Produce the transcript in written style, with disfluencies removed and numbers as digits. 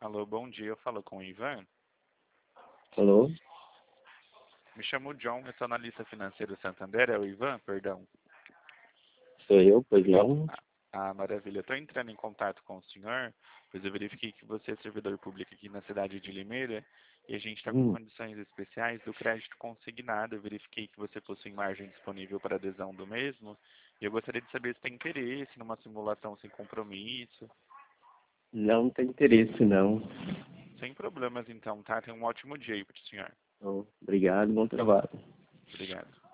Alô, bom dia. Eu falo com o Ivan. Alô? Me chamo John, eu sou analista financeiro Santander. É o Ivan, perdão. Sou eu, pois não? Maravilha. Estou entrando em contato com o senhor, pois eu verifiquei que você é servidor público aqui na cidade de Limeira e a gente está com Hum, condições especiais do crédito consignado. Eu verifiquei que você possui margem disponível para adesão do mesmo e eu gostaria de saber se tem interesse numa simulação sem compromisso. não tem interesse, não. Sem problemas, então, tá? Tenha um ótimo dia aí para o senhor. Então, obrigado, bom trabalho. Obrigado.